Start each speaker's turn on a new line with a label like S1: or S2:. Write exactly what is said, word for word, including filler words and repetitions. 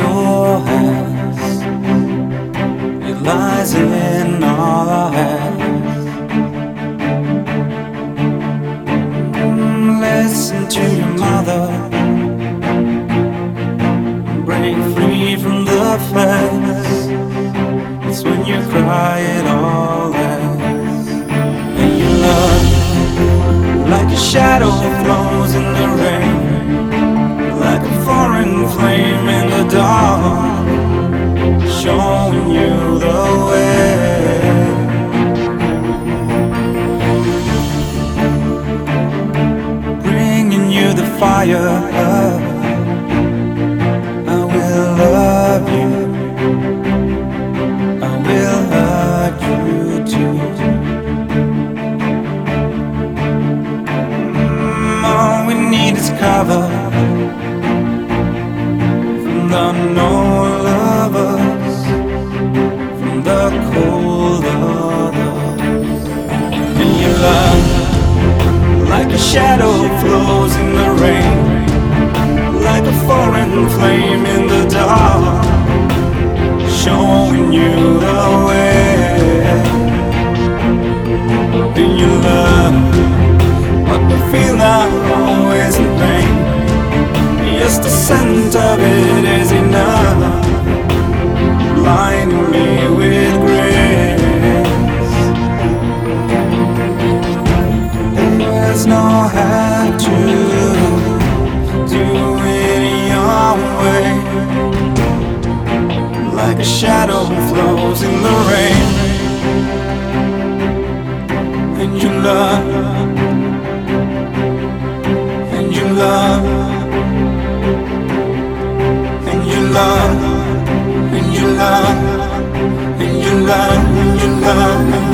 S1: your hands. It lies in all our hands. Mm, Listen to your mother. Break free from the fence. It's when you cry it all ends. And your love, like a shadow, flows in the rain, like a foreign flame in the dark, showing you the way. Bringing you the fire. I will love you. I will hurt you too. Mm, all we need is cover from the no lovers, from the cold others. And your love, like a shadow, flows in the rain, like a foreign flame in the dark, showing you the way. In your love, what we feel now, always in pain. Yes, the scent of it is enough, blinding me with grace. There's no have to do it your way. Like a shadow flows in the rain. And you love, and you love, and you love, and you love, and you love, and you love.